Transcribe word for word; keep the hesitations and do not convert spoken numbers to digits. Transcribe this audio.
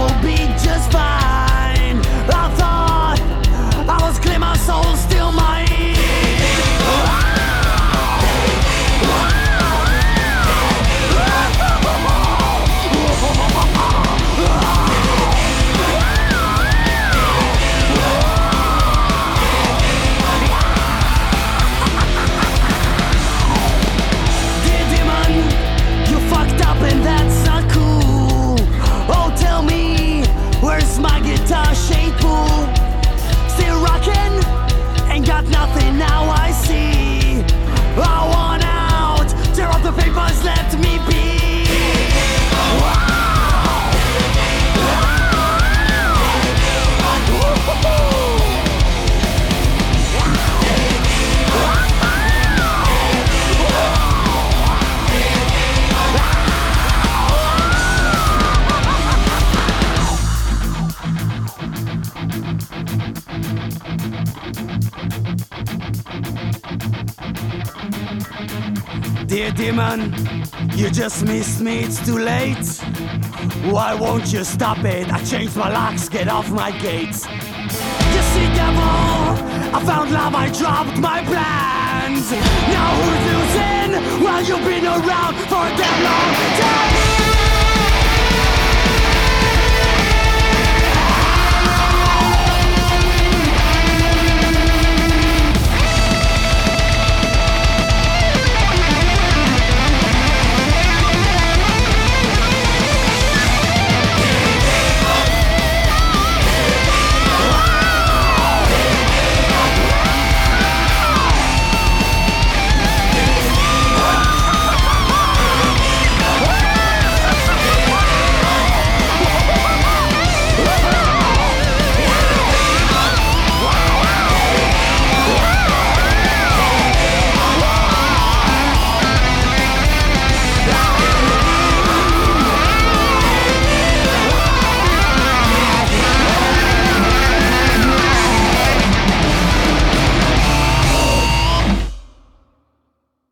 will be just fine. I thought I was clear, my soul's still mine. Dear demon, you fucked up and that's not cool. Oh, tell me, where's my guitar shaped pool? Still rocking, ain't got nothing now I see. I want out, tear up the papers, let me be. Dear demon, you just missed me, it's too late. Why won't you stop it? I changed my locks, get off my gates. You see, devil, I found love, I dropped my plans. Now who's losing? Well, you've been around for a damn long time.